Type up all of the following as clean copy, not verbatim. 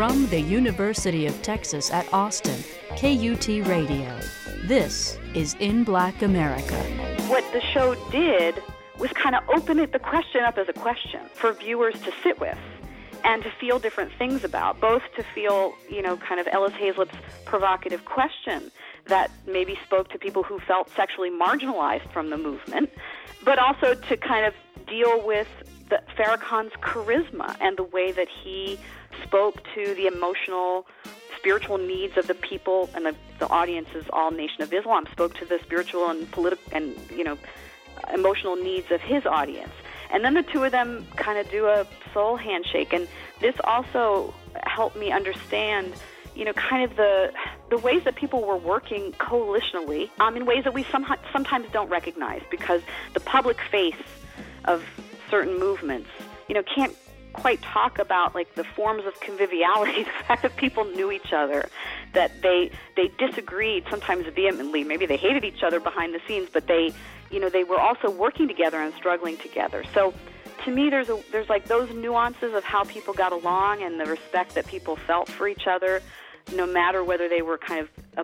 From the University of Texas at Austin, KUT Radio. This is In Black America. What the show did was kind of open the question up as a question for viewers to sit with and to feel different things about, both to feel, kind of Ellis Hazlitt's provocative question that maybe spoke to people who felt sexually marginalized from the movement, but also to kind of deal with Farrakhan's charisma and the way that he spoke to the emotional, spiritual needs of the people, and the audience's all Nation of Islam spoke to the spiritual and political and emotional needs of his audience. And then the two of them kind of do a soul handshake, and this also helped me understand, kind of the ways that people were working coalitionally, in ways that we sometimes don't recognize, because the public face of certain movements, can't quite talk about like the forms of conviviality, the fact that people knew each other, that they disagreed sometimes vehemently, maybe they hated each other behind the scenes, but they were also working together and struggling together. So to me, there's like those nuances of how people got along and the respect that people felt for each other, no matter whether they were kind of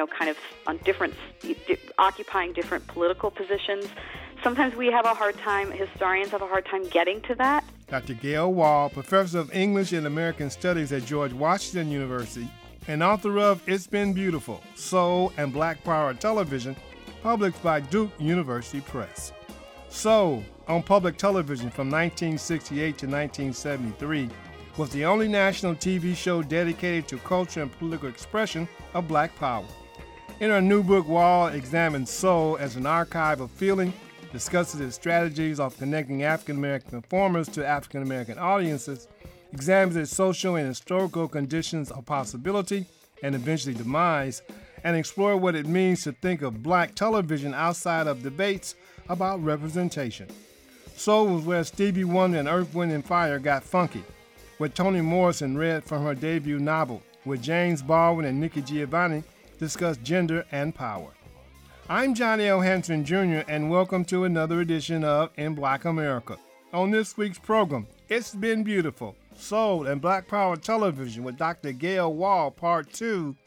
on different, occupying different political positions. Sometimes we have a hard time, historians have a hard time getting to that. Dr. Gayle Wall, professor of English and American Studies at George Washington University, and author of It's Been Beautiful, Soul and Black Power Television, published by Duke University Press. Soul, on public television from 1968 to 1973, was the only national TV show dedicated to culture and political expression of Black power. In her new book, Wall examines soul as an archive of feeling, discusses its strategies of connecting African-American performers to African-American audiences, examines its social and historical conditions of possibility and eventually demise, and explore what it means to think of Black television outside of debates about representation. Soul was where Stevie Wonder and Earth, Wind & Fire got funky, where Toni Morrison read from her debut novel, where James Baldwin and Nikki Giovanni discussed gender and power. I'm Johnny L. Hanson Jr., and welcome to another edition of In Black America. On this week's program, It's Been Beautiful, Soul and Black Power Television with Dr. Gayle Wall, Part 2,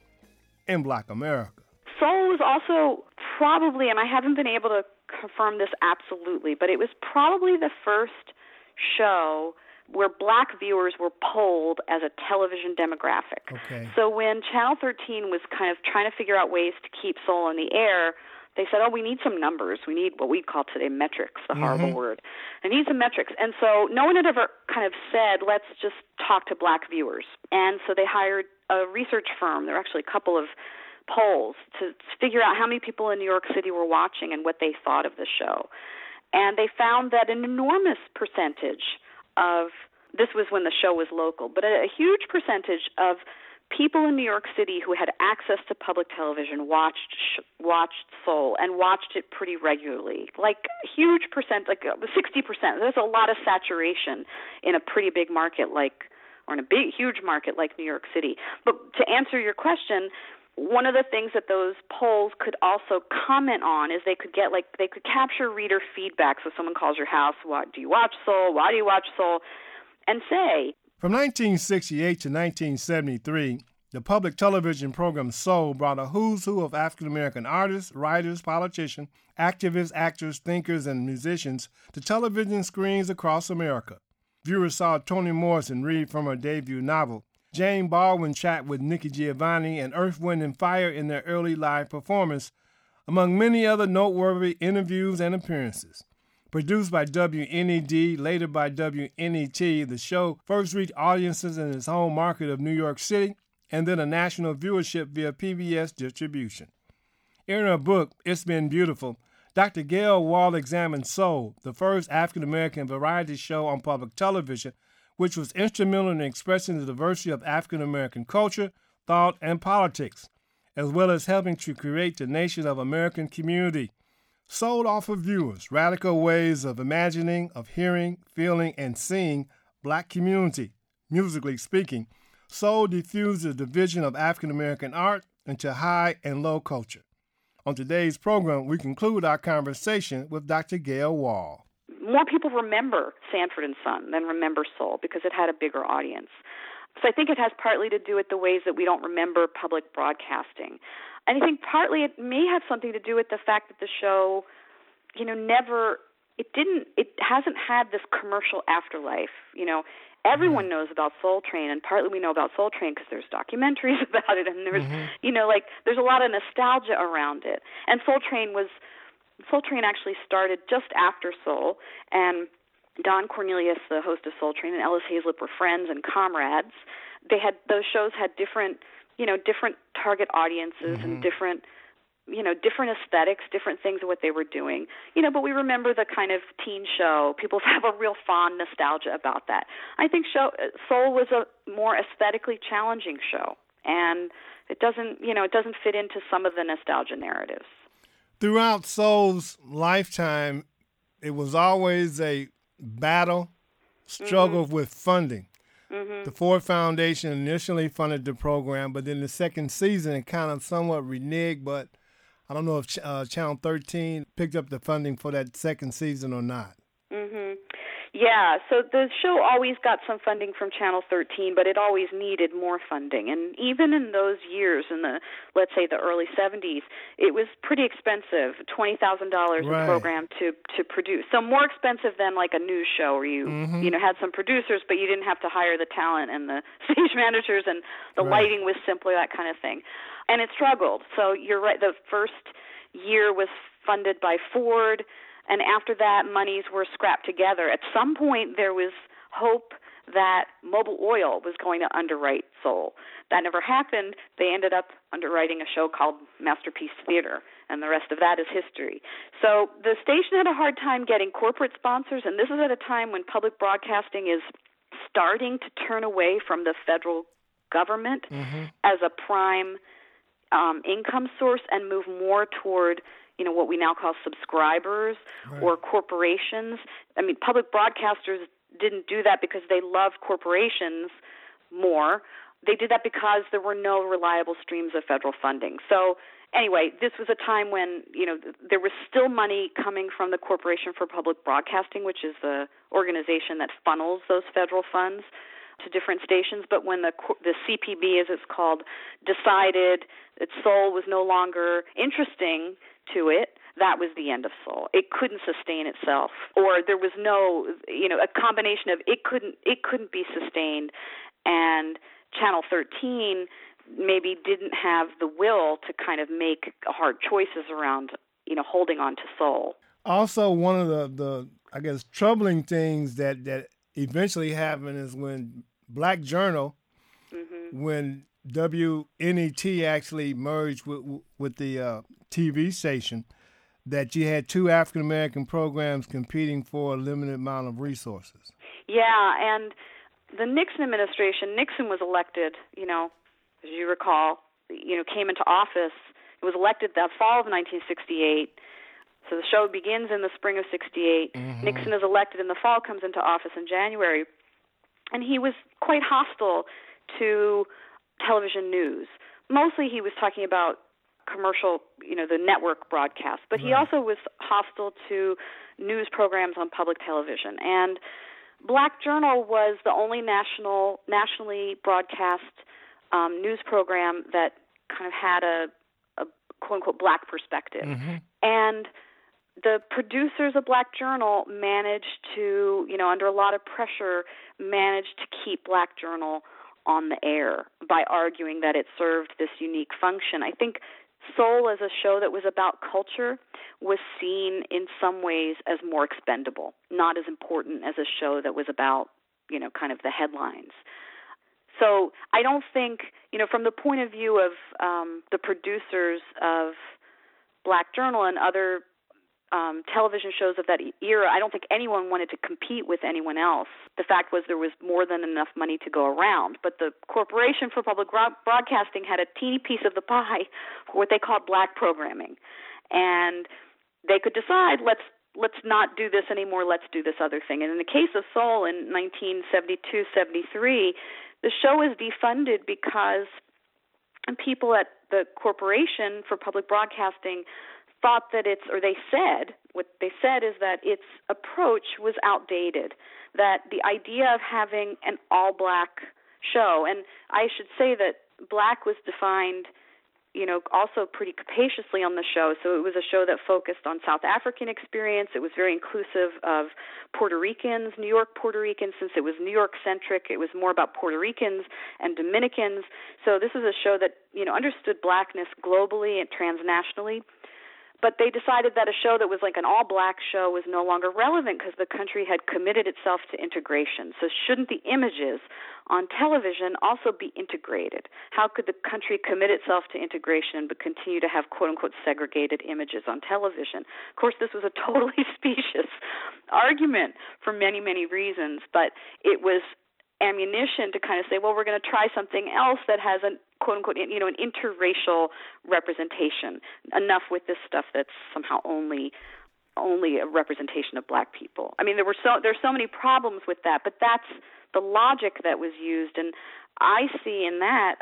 In Black America. Soul was also probably, and I haven't been able to confirm this absolutely, but it was probably the first show where Black viewers were polled as a television demographic. Okay. So when Channel 13 was kind of trying to figure out ways to keep Soul on the air, they said, we need some numbers. We need what we call today metrics, the horrible word. I need some metrics. And so no one had ever kind of said, let's just talk to Black viewers. And so they hired a research firm. There were actually a couple of polls to figure out how many people in New York City were watching and what they thought of the show. And they found that an enormous percentage of, this was when the show was local, but a huge percentage of people in New York City who had access to public television watched Soul and watched it pretty regularly. Like a huge percent, like 60%. There's a lot of saturation in a pretty big market or in a huge market like New York City. But to answer your question, one of the things that those polls could also comment on is they could capture reader feedback. So someone calls your house, do you watch Soul? Why do you watch Soul? And say. From 1968 to 1973, the public television program Soul brought a who's who of African-American artists, writers, politicians, activists, actors, thinkers, and musicians to television screens across America. Viewers saw Toni Morrison read from her debut novel, James Baldwin chat with Nikki Giovanni and Earth, Wind & Fire in their early live performance, among many other noteworthy interviews and appearances. Produced by WNED, later by WNET, the show first reached audiences in its home market of New York City and then a national viewership via PBS distribution. In her book, It's Been Beautiful, Dr. Gayle Wall examined Soul, the first African-American variety show on public television, which was instrumental in expressing the diversity of African-American culture, thought, and politics, as well as helping to create the nation of American community. Soul offered viewers radical ways of imagining, of hearing, feeling, and seeing Black community. Musically speaking, Soul diffused the division of African-American art into high and low culture. On today's program, we conclude our conversation with Dr. Gayle Wall. More people remember Sanford and Son than remember Soul because it had a bigger audience. So I think it has partly to do with the ways that we don't remember public broadcasting. And I think partly it may have something to do with the fact that the show, it hasn't had this commercial afterlife. Everyone knows about Soul Train, and partly we know about Soul Train because there's documentaries about it, and there's, there's a lot of nostalgia around it. And Soul Train actually started just after Soul, and Don Cornelius, the host of Soul Train, and Ellis Haizlip were friends and comrades. Those shows had different target audiences and different aesthetics, different things of what they were doing. But we remember the kind of teen show. People have a real fond nostalgia about that. I think Soul was a more aesthetically challenging show, and it doesn't fit into some of the nostalgia narratives. Throughout Soul's lifetime, it was always a battle, struggle with funding. The Ford Foundation initially funded the program, but then the second season it kind of somewhat reneged, but I don't know if Channel 13 picked up the funding for that second season or not. Yeah, so the show always got some funding from Channel 13, but it always needed more funding. And even in those years, in let's say the early 70s, it was pretty expensive, $20,000 a program to produce. So more expensive than like a news show where you had some producers, but you didn't have to hire the talent and the stage managers, and the lighting was simpler, that kind of thing. And it struggled. So you're right, the first year was funded by Ford, and after that, monies were scrapped together. At some point, there was hope that Mobil Oil was going to underwrite Soul. That never happened. They ended up underwriting a show called Masterpiece Theater, and the rest of that is history. So the station had a hard time getting corporate sponsors, and this is at a time when public broadcasting is starting to turn away from the federal government as a prime income source and move more toward what we now call subscribers or corporations. I mean, public broadcasters didn't do that because they love corporations more. They did that because there were no reliable streams of federal funding. So anyway, this was a time when, there was still money coming from the Corporation for Public Broadcasting, which is the organization that funnels those federal funds to different stations. But when the CPB, as it's called, decided that Soul was no longer interesting to it, that was the end of Soul. It couldn't sustain itself, or there was no, a combination of it couldn't be sustained, and Channel 13 maybe didn't have the will to kind of make hard choices around, holding on to Soul. Also, one of the I guess troubling things that eventually happened is when Black Journal, when WNET actually merged with the TV station, that you had two African-American programs competing for a limited amount of resources. Yeah, and the Nixon administration, Nixon was elected, as you recall, came into office. It was elected that fall of 1968. So the show begins in the spring of 68. Nixon is elected in the fall, comes into office in January. And he was quite hostile to television news. Mostly he was talking about commercial, the network broadcast. But he also was hostile to news programs on public television. And Black Journal was the only nationally broadcast news program that kind of had a quote-unquote black perspective. And the producers of Black Journal managed to, under a lot of pressure, managed to keep Black Journal on the air by arguing that it served this unique function. I think Soul, as a show that was about culture, was seen in some ways as more expendable, not as important as a show that was about, kind of the headlines. So I don't think, from the point of view of the producers of Black Journal and other television shows of that era, I don't think anyone wanted to compete with anyone else. The fact was there was more than enough money to go around. But the Corporation for Public Broadcasting had a teeny piece of the pie for what they called black programming. And they could decide, let's not do this anymore, let's do this other thing. And in the case of Soul in 1972-73, the show was defunded because people at the Corporation for Public Broadcasting thought that what they said is that its approach was outdated, that the idea of having an all-black show. And I should say that Black was defined, also pretty capaciously on the show. So it was a show that focused on South African experience. It was very inclusive of Puerto Ricans, New York Puerto Ricans. Since it was New York-centric, it was more about Puerto Ricans and Dominicans. So this is a show that, understood Blackness globally and transnationally. But they decided that a show that was like an all-Black show was no longer relevant because the country had committed itself to integration. So shouldn't the images on television also be integrated? How could the country commit itself to integration but continue to have quote-unquote segregated images on television? Of course, this was a totally specious argument for many, many reasons, but it was ammunition to kind of say, well, we're going to try something else that has an quote-unquote, an interracial representation. Enough with this stuff that's somehow only a representation of Black people. I mean, there's so many problems with that, but that's the logic that was used, and I see in that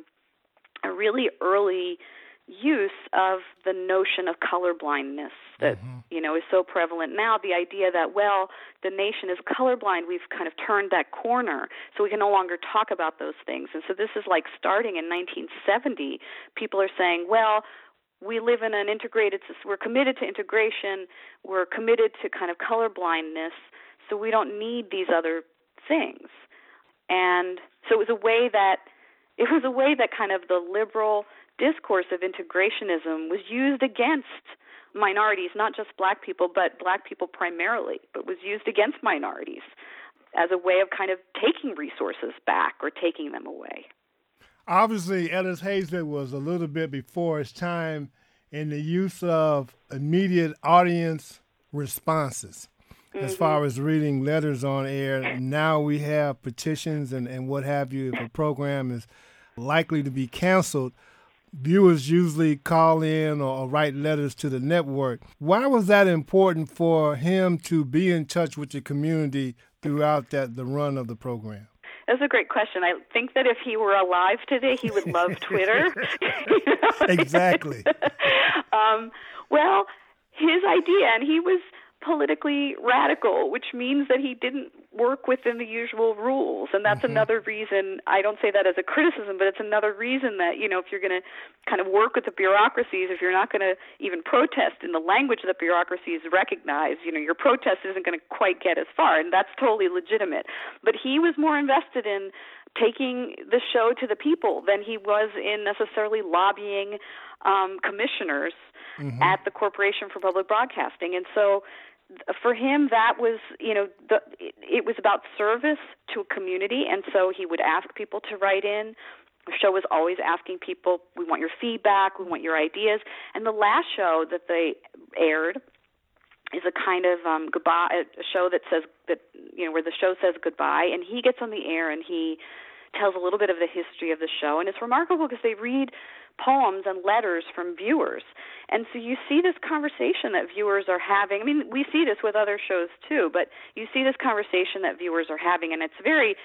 a really early use of the notion of colorblindness that is so prevalent now. The idea that, well, the nation is colorblind, we've kind of turned that corner, so we can no longer talk about those things. And so this is like starting in 1970. People are saying, well, we live in an integrated system. We're committed to integration. We're committed to kind of colorblindness, so we don't need these other things. And so it was a way that kind of the liberal discourse of integrationism was used against minorities, not just Black people, but Black people primarily, but was used against minorities as a way of kind of taking resources back or taking them away. Obviously, Ellis Hazlett was a little bit before his time in the use of immediate audience responses. As far as reading letters on air, now we have petitions and what have you. If a program is likely to be canceled, viewers usually call in or write letters to the network. Why was that important for him to be in touch with the community throughout the run of the program? That's a great question. I think that if he were alive today, he would love Twitter. Exactly. Well, his idea, and he was politically radical, which means that he didn't work within the usual rules. And that's another reason, I don't say that as a criticism, but it's another reason that, if you're going to kind of work with the bureaucracies, if you're not going to even protest in the language that bureaucracies recognize, your protest isn't going to quite get as far, and that's totally legitimate. But he was more invested in taking the show to the people than he was in necessarily lobbying commissioners at the Corporation for Public Broadcasting. And so for him, that was, it was about service to a community, and so he would ask people to write in. The show was always asking people, we want your feedback, we want your ideas. And the last show that they aired is a kind of goodbye, a show that says that, where the show says goodbye, and he gets on the air and he tells a little bit of the history of the show, and it's remarkable because they read poems and letters from viewers. And so you see this conversation that viewers are having. I mean, we see this with other shows too, but you see this conversation that viewers are having, and it's very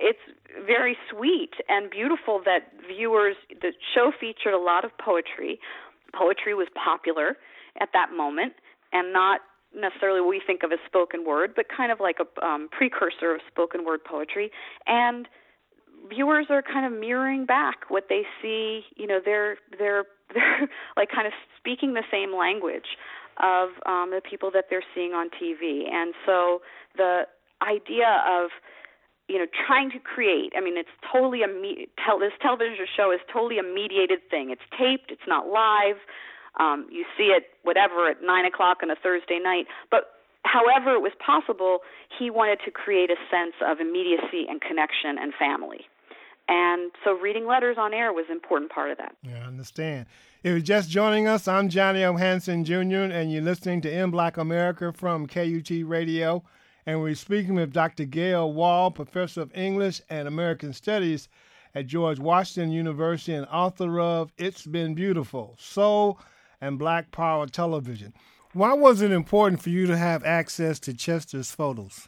sweet and beautiful that the show featured a lot of poetry. Poetry was popular at that moment, and not necessarily what we think of as spoken word, but kind of like a precursor of spoken word poetry. And viewers are kind of mirroring back what they see. They're like kind of speaking the same language of the people that they're seeing on TV. And so the idea of trying to create, it's totally this television show is totally a mediated thing. It's taped. It's not live. You see it at 9 o'clock on a Thursday night. But however it was possible, he wanted to create a sense of immediacy and connection and family. And so reading letters on air was an important part of that. Yeah, I understand. If you're just joining us, I'm Johnny O. Hanson Jr., and you're listening to In Black America from KUT Radio. And we're speaking with Dr. Gail Wall, Professor of English and American Studies at George Washington University and author of It's Been Beautiful, Soul and Black Power Television. Why was it important for you to have access to Chester's photos?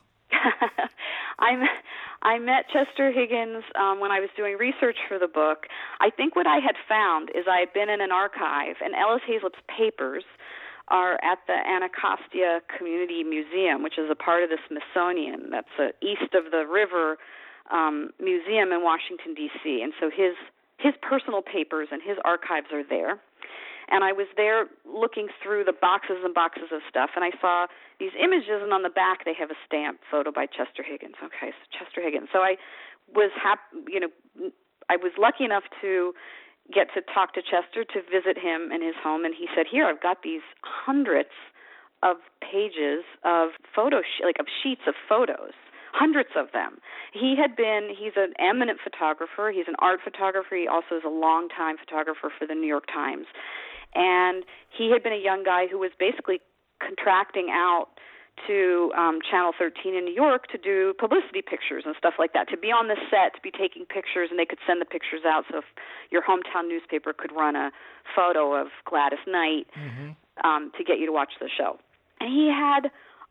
I met Chester Higgins when I was doing research for the book. I think what I had found is I had been in an archive, and Ellis Hazlett's papers are at the Anacostia Community Museum, which is a part of the Smithsonian. That's east of the river Museum in Washington, D.C., and so his personal papers and his archives are there. And I was there looking through the boxes and boxes of stuff, and I saw these images, and on the back they have a stamp, photo by Chester Higgins. Okay, so Chester Higgins. So I was I was lucky enough to get to talk to Chester, to visit him in his home, and he said, "Here, I've got these hundreds of pages of of sheets of photos, hundreds of them." He's an eminent photographer. He's an art photographer. He also is a longtime photographer for the New York Times. And he had been a young guy who was basically contracting out to Channel 13 in New York to do publicity pictures and stuff like that, to be on the set, to be taking pictures, and they could send the pictures out so if your hometown newspaper could run a photo of Gladys Knight to get you to watch the show. And he had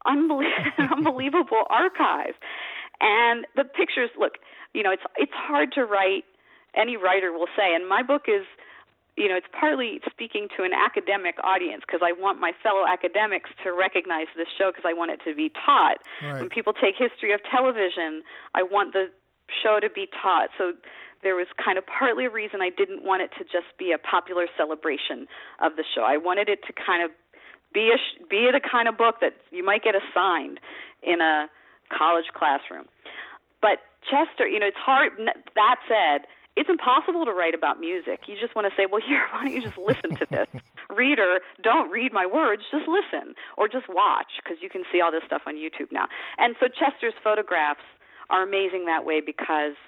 unbelievable archive. And the pictures, look, it's hard to write, any writer will say, and my book is, it's partly speaking to an academic audience because I want my fellow academics to recognize this show because I want it to be taught. Right. When people take history of television, I want the show to be taught. So there was kind of partly a reason I didn't want it to just be a popular celebration of the show. I wanted it to kind of be the kind of book that you might get assigned in a college classroom. But Chester, it's hard. That said, it's impossible to write about music. You just want to say, well, here, why don't you just listen to this? Reader, don't read my words, just listen or just watch because you can see all this stuff on YouTube now. And so Chester's photographs are amazing that way because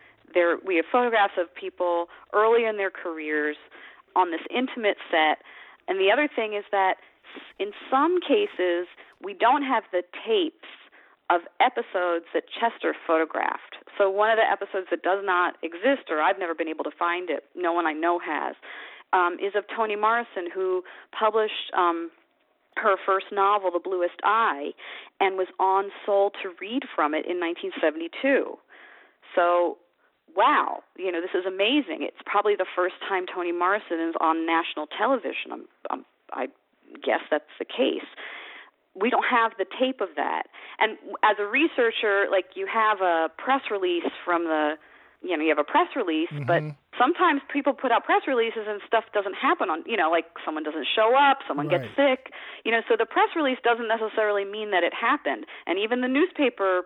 we have photographs of people early in their careers on this intimate set. And the other thing is that in some cases, we don't have the tapes of episodes that Chester photographed. So one of the episodes that does not exist, or I've never been able to find it, no one I know has, is of Toni Morrison, who published her first novel, The Bluest Eye, and was on Soul to read from it in 1972. So, wow, this is amazing. It's probably the first time Toni Morrison is on national television. I guess that's the case. We don't have the tape of that. And as a researcher, you have a press release from you have a press release, but sometimes people put out press releases and stuff doesn't happen on, someone doesn't show up, someone gets sick, so the press release doesn't necessarily mean that it happened. And even the newspaper,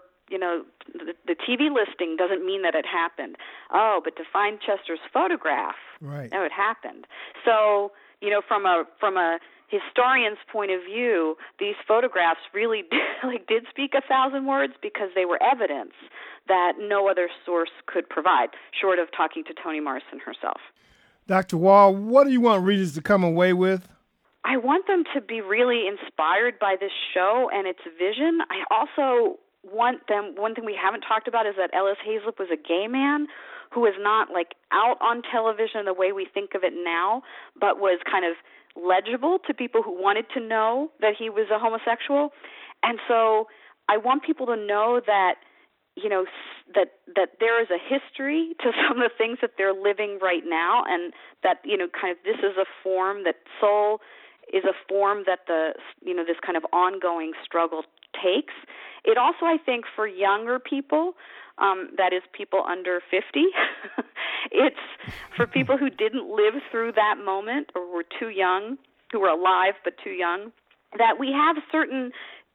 the TV listing doesn't mean that it happened. Oh, but to find Chester's photograph, no, it happened. So, from a historian's point of view, these photographs really did speak 1,000 words because they were evidence that no other source could provide, short of talking to Toni Morrison herself. Dr. Wall, what do you want readers to come away with? I want them to be really inspired by this show and its vision. I also want them, one thing we haven't talked about is that Ellis Haizlip was a gay man who was not out on television the way we think of it now, but was kind of legible to people who wanted to know that he was a homosexual. And so I want people to know that, that there is a history to some of the things that they're living right now, and that, kind of this is a form, that soul is a form that this kind of ongoing struggle takes. It also, I think, for younger people, that is people under 50, it's for people who didn't live through that moment or were too young, who were alive but too young, that we have certain,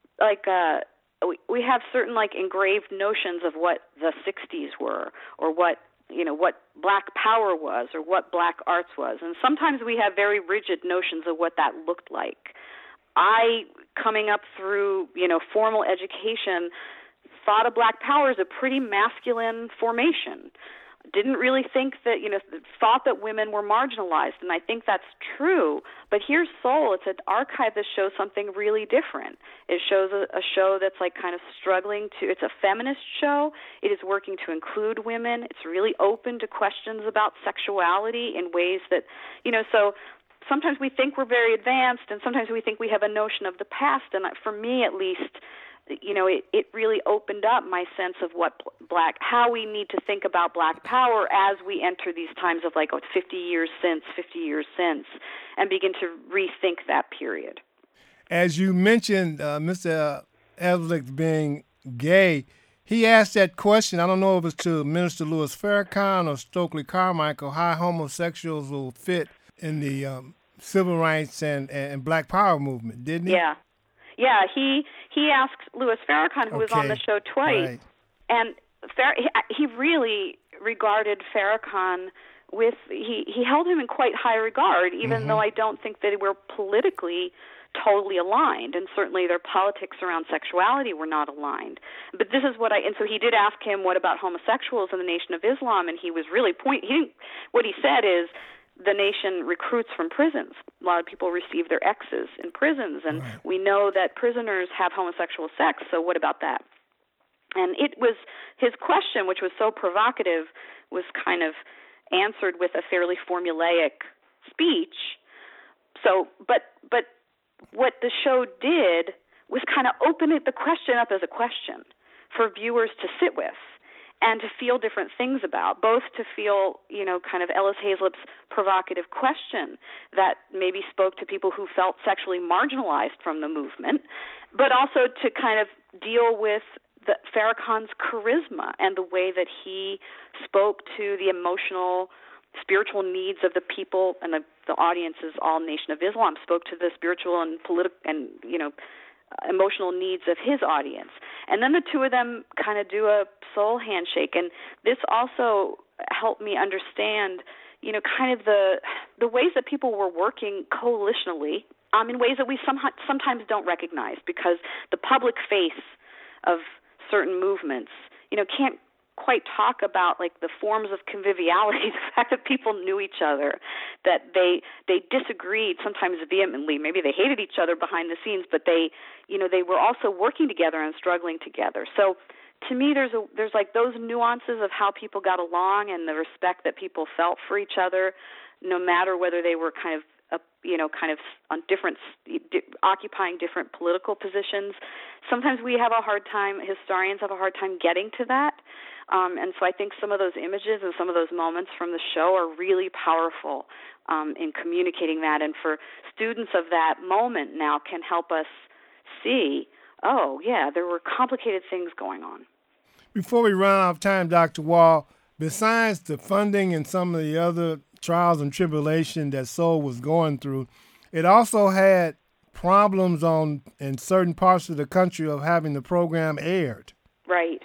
we have certain engraved notions of what the 60s were, or what Black Power was, or what Black arts was. And sometimes we have very rigid notions of what that looked like. I, coming up through, formal education, thought of Black Power as a pretty masculine formation. Didn't really think that, thought that women were marginalized, and I think that's true. But here's Soul. It's an archive that shows something really different. It shows a show that's kind of struggling to, it's a feminist show. It is working to include women. It's really open to questions about sexuality in ways that, so sometimes we think we're very advanced, and sometimes we think we have a notion of the past, and for me at least, it really opened up my sense of how we need to think about Black Power as we enter these times of 50 years since, and begin to rethink that period. As you mentioned, Mr. Haizlip being gay, he asked that question. I don't know if it's to Minister Louis Farrakhan or Stokely Carmichael, how homosexuals will fit in the civil rights and Black Power movement, didn't he? Yeah. Yeah, he asked Louis Farrakhan, who was on the show twice, right. And he really regarded Farrakhan with, he held him in quite high regard, even though I don't think that they were politically totally aligned, and certainly their politics around sexuality were not aligned. But this is and so he did ask him, what about homosexuals in the Nation of Islam? And he was really what he said is, the nation recruits from prisons. A lot of people receive their exes in prisons, and we know that prisoners have homosexual sex, so what about that? And it was, his question, which was so provocative, was kind of answered with a fairly formulaic speech. So, but what the show did was kind of open the question up as a question for viewers to sit with and to feel different things about, both to feel, kind of Ellis Haizlip's provocative question that maybe spoke to people who felt sexually marginalized from the movement, but also to kind of deal with Farrakhan's charisma and the way that he spoke to the emotional, spiritual needs of the people, and the audience is all Nation of Islam, spoke to the spiritual and political and, emotional needs of his audience. And then the two of them kind of do a soul handshake. And this also helped me understand, kind of the ways that people were working coalitionally in ways that we sometimes don't recognize, because the public face of certain movements, can't quite talk about like the forms of conviviality, the fact that people knew each other, that they disagreed sometimes vehemently, maybe they hated each other behind the scenes, but they were also working together and struggling together. So to me, there's like those nuances of how people got along and the respect that people felt for each other, no matter whether they were kind of on different, occupying different political positions. Sometimes we have a hard time, historians have a hard time getting to that. And so I think some of those images and some of those moments from the show are really powerful in communicating that. And for students of that moment now can help us see, oh, yeah, there were complicated things going on. Before we run out of time, Dr. Wall, besides the funding and some of the other trials and tribulation that Soul was going through, it also had problems in certain parts of the country of having the program aired. Right.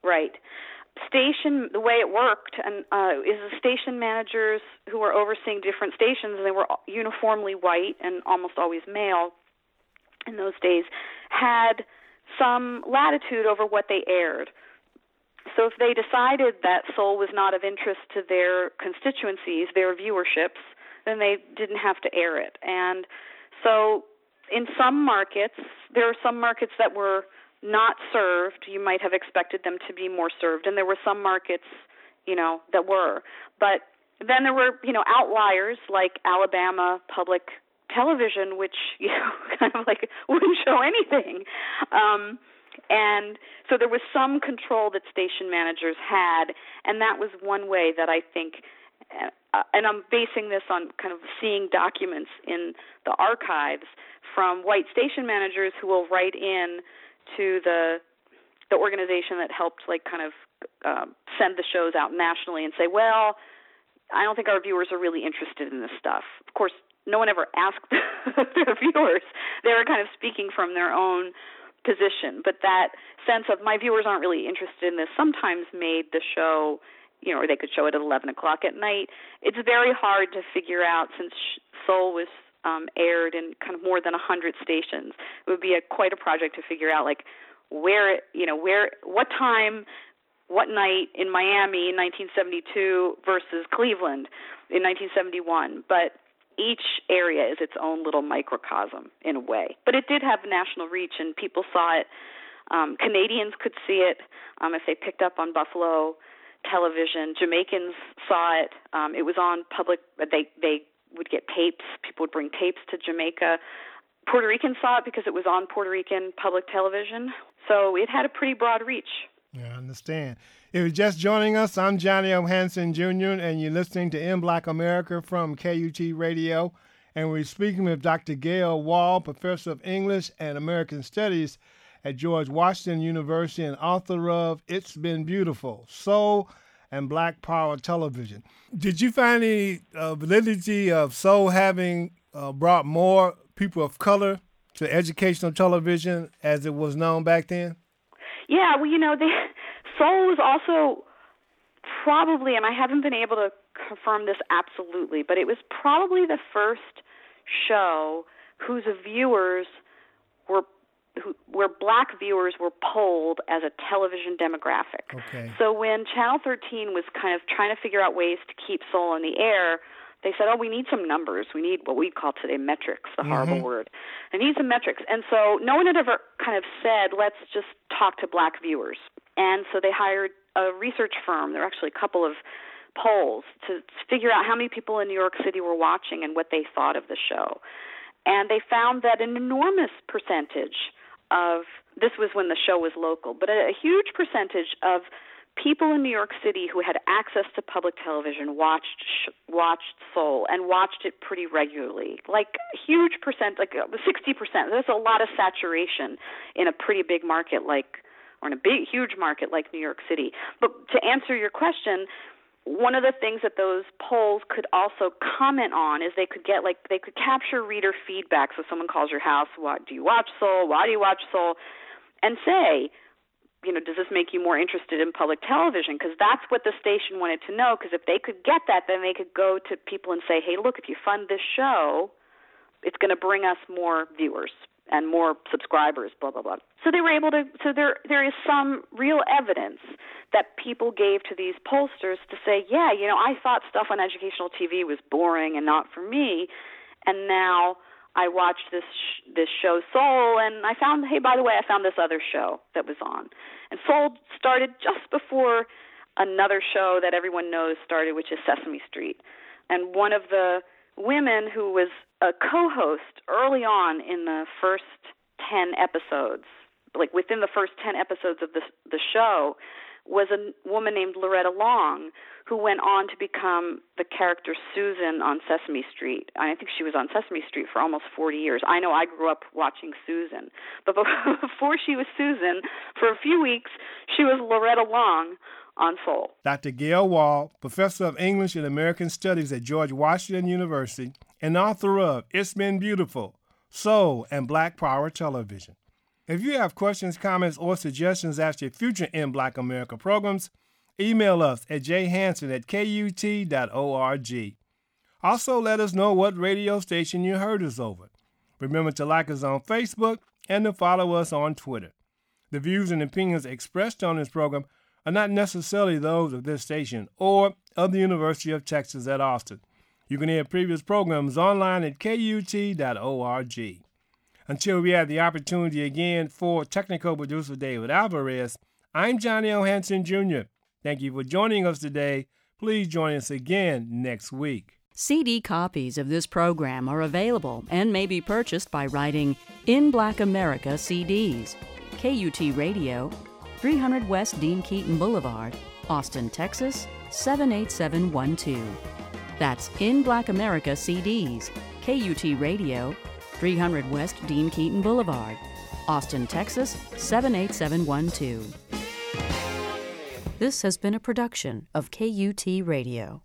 The way it worked is the station managers who were overseeing different stations, and they were uniformly white and almost always male in those days, had some latitude over what they aired. So if they decided that soul was not of interest to their constituencies, their viewerships, then they didn't have to air it. And so in some markets, there are some markets that were not served. You might have expected them to be more served, and there were some markets, that were. But then there were, outliers like Alabama Public Television, which, kind of like wouldn't show anything. And so there was some control that station managers had, and that was one way that I think, and I'm basing this on kind of seeing documents in the archives from white station managers who will write in to the organization that helped send the shows out nationally and say, well, I don't think our viewers are really interested in this stuff. Of course, no one ever asked their viewers. They were kind of speaking from their own position, but that sense of my viewers aren't really interested in this sometimes made the show, or they could show it at 11 o'clock at night. It's very hard to figure out, since Soul was aired in kind of more than 100 stations. It would be quite a project to figure out, what time, what night in Miami in 1972 versus Cleveland in 1971. But each area is its own little microcosm in a way. But it did have national reach, and people saw it. Canadians could see it if they picked up on Buffalo television. Jamaicans saw it. It was on public. They would get tapes. People would bring tapes to Jamaica. Puerto Ricans saw it because it was on Puerto Rican public television. So it had a pretty broad reach. Yeah, I understand. If you're just joining us, I'm Johnny O. Hanson Jr., and you're listening to In Black America from KUT Radio. And we're speaking with Dr. Gail Wall, Professor of English and American Studies at George Washington University and author of It's Been Beautiful, Soul and Black Power Television. Did you find any validity of Soul having brought more people of color to educational television as it was known back then? Yeah, well, Soul was also probably, and I haven't been able to confirm this absolutely, but it was probably the first show whose viewers where black viewers were polled as a television demographic. Okay. So when Channel 13 was kind of trying to figure out ways to keep Soul in the air, they said, we need some numbers. We need what we call today metrics, the horrible word. I need some metrics. And so no one had ever kind of said, let's just talk to black viewers. And so they hired a research firm. There were actually a couple of polls to figure out how many people in New York City were watching and what they thought of the show. And they found that an enormous percentage of, this was when the show was local, but a huge percentage of people in New York City who had access to public television watched Soul and watched it pretty regularly. Like a huge percent, like 60%. There's a lot of saturation in a pretty big market or in a big, huge market like New York City. But to answer your question, one of the things that those polls could also comment on is they could capture reader feedback. So someone calls your house, do you watch Soul? Why do you watch Soul? And say, does this make you more interested in public television? Because that's what the station wanted to know, because if they could get that, then they could go to people and say, hey, look, if you fund this show, it's going to bring us more viewers and more subscribers, blah, blah, blah. So they were able to, so there is some real evidence that people gave to these pollsters to say, yeah, I thought stuff on educational TV was boring and not for me, and now I watched this show Soul, and I found, hey, by the way, I found this other show that was on. And Soul started just before another show that everyone knows started, which is Sesame Street. And one of the women who was a co-host early on in the first 10 episodes, like within the first 10 episodes of the show, was a woman named Loretta Long, who went on to become the character Susan on Sesame Street. I think she was on Sesame Street for almost 40 years. I know I grew up watching Susan. But before she was Susan, for a few weeks, she was Loretta Long on Soul. Dr. Gail Wall, professor of English and American Studies at George Washington University and author of It's Been Beautiful, Soul and Black Power Television. If you have questions, comments, or suggestions after future In Black America programs, email us at jhansen@kut.org. Also, let us know what radio station you heard us over. Remember to like us on Facebook and to follow us on Twitter. The views and opinions expressed on this program are not necessarily those of this station or of the University of Texas at Austin. You can hear previous programs online at kut.org. Until we have the opportunity again, for technical producer David Alvarez, I'm Johnny L. Hansen, Jr. Thank you for joining us today. Please join us again next week. CD copies of this program are available and may be purchased by writing In Black America CDs, KUT Radio, 300 West Dean Keaton Boulevard, Austin, Texas, 78712. That's In Black America CDs, KUT Radio, 300 West Dean Keaton Boulevard, Austin, Texas, 78712. This has been a production of KUT Radio.